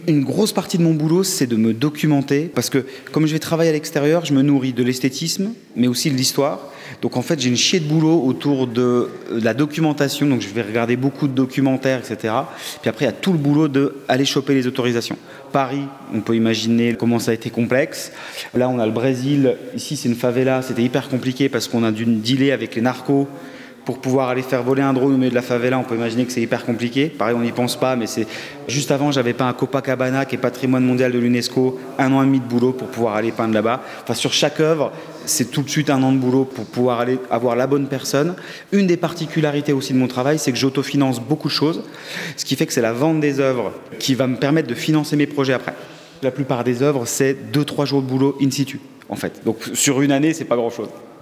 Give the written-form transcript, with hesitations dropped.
Une grosse partie de mon boulot, c'est de me documenter, parce que comme je vais travailler à l'extérieur, je me nourris de l'esthétisme, mais aussi de l'histoire. Donc en fait, j'ai une chier de boulot autour de la documentation, donc je vais regarder beaucoup de documentaires, etc. Puis après, il y a tout le boulot d'aller choper les autorisations. Paris, on peut imaginer comment ça a été complexe. Là, on a le Brésil, ici c'est une favela, c'était hyper compliqué parce qu'on a dû dealer avec les narcos pour pouvoir aller faire voler un drone au milieu de la favela. On peut imaginer que c'est hyper compliqué. Pareil, on n'y pense pas, mais c'est... Juste avant, j'avais peint à Copacabana, qui est patrimoine mondial de l'UNESCO, 1 an et demi de boulot pour pouvoir aller peindre là-bas. Enfin, sur chaque œuvre, c'est tout de suite 1 an de boulot pour pouvoir aller avoir la bonne personne. Une des particularités aussi de mon travail, c'est que j'autofinance beaucoup de choses, ce qui fait que c'est la vente des œuvres qui va me permettre de financer mes projets après. La plupart des œuvres, c'est 2-3 jours de boulot in situ, en fait. Donc sur une année, c'est pas grand-chose.